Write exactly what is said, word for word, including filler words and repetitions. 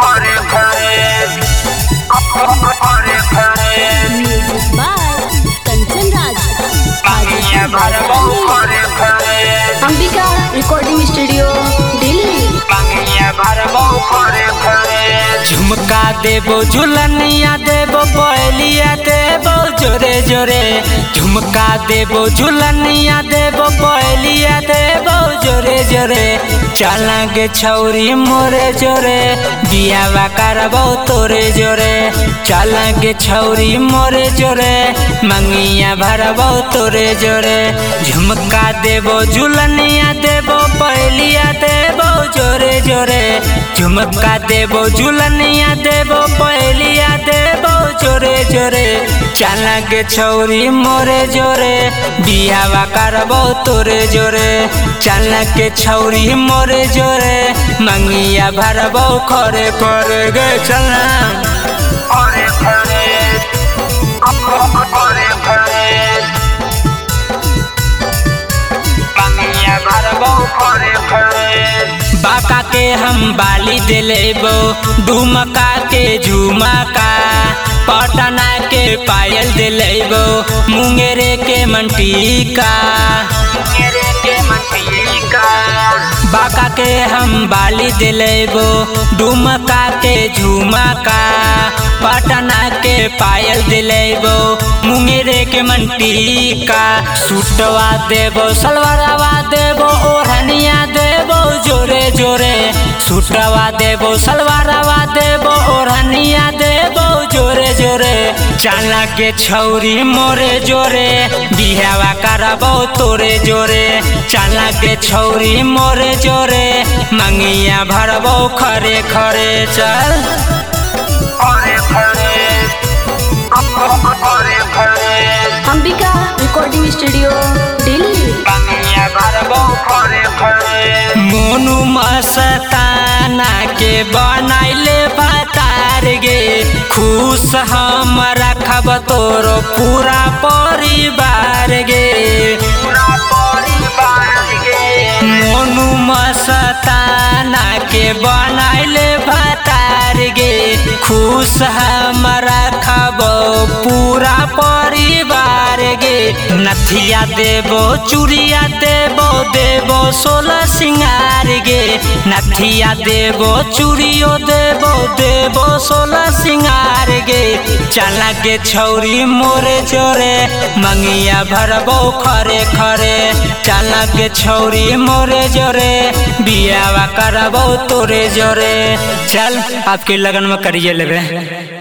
Music by Kanchan Raj. Ambika Recording Studio, Delhi. झुमका देबो झुलनिया देबो पहलिया देबो जोरे जोरे झुमका देबो झुलनिया देबो पहलिया देबो जोरे जोरे चलांगे छौरी मोरे जोरे बियावा करबो तोरे जोरे चलांगे छौरी मोरे जोरे मंगिया भरबो तोरे जोरे झुमका देबो झुलनिया देबो पहलिया देबो जोरे जोरे झुमका देबो झुलनिया देबो पहलिया देबो जोरे जोरे चलांगे छौरी मोरे जोरे बियावा करबो तोरे जोरे चलांगे छौरी मोरे जोरे मंगिया भरबो खरे खरे गे चला खरे खरे खरे खरे मंगिया भरबो खरे खरे बाका के हम बाली दिलेबो डुमका के झुमका पटना के पायल दिलेबो मुंगेरे के मंटीका मुंगेरे के मंटीका बाका के हम बाली दिलेबो डुमका के झुमका पटना के पायल दिलेबो मुंगेरे के मंटीका सूटवा देबो सलवारवा देबो ओढ़निया देबो जोरे जोरे सूटवा देबो सलवारवा देबो ओढ़निया देबो जोरे जोरे चला के छौरी मोरे जोरे बिहावा करबो तोरे जोरे चला के छौरी मोरे जोरे मंगिया भरबो खरे खरे चल खरे खरे खरे खरे Ambika Recording Studio, Delhi. Monu मस्ताना के बनाइले बतार गे खुश हम रखब तोरो पूरा परिवार गे पूरा परिवार गे मोनू मस्ताना के बनाइले बतार गे खुश हम रखब पूरा परिवार गे नथिया देबो चूड़िया देबो देबो सोलह सिंगार गे नथिया देबो चूड़ियो देबो देबो सोलह सिंगार गे चला गे छौरी मोरे जोरे मंगिया भरबो खरे खरे चला गे छौरी मोरे जोरे बियावा करबो तोरे जोरे चल आपके लगन में करिए लेबे।